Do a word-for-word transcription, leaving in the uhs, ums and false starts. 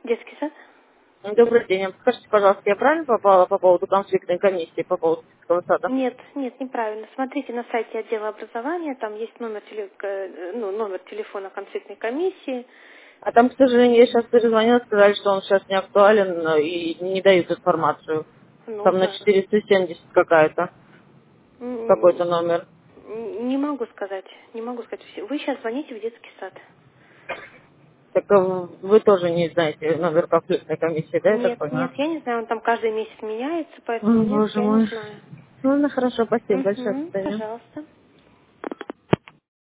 Детский сад? Добрый день. А Скажите, пожалуйста, я правильно попала по поводу конфликтной комиссии по поводу детского сада? Нет, нет, неправильно. Смотрите на сайте отдела образования, там есть номер, теле- э, ну, номер телефона конфликтной комиссии. А там, к сожалению, я сейчас перезвонила, сказали, что он сейчас не актуален э, и не дают информацию. Ну, Там на да. четыреста семьдесят какая-то, какой-то М, номер. Не могу сказать, не могу сказать. Вы сейчас звоните в детский сад. Так э, вы тоже не знаете номер конфликтной комиссии, да, я так Нет, нет, понимаю? я не знаю, он там каждый месяц меняется, поэтому Ой, нет, боже я не мой. знаю. Ну, ну хорошо, спасибо большое, до Угу, свидания. пожалуйста.